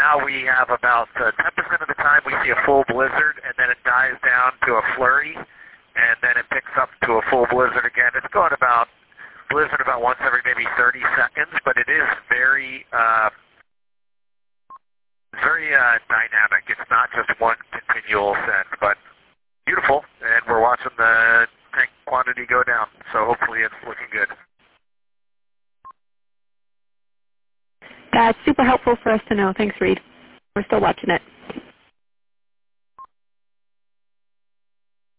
now we have about 10% of the time we see a full blizzard, and then it dies down to a flurry, and then it picks up to a full blizzard again. It's going about blizzard about once every maybe 30 seconds, but it is very dynamic. It's not just one continual sense, but beautiful, and we're watching the tank quantity go down, so hopefully it's looking good. That's super helpful for us to know. Thanks, Reed. We're still watching it.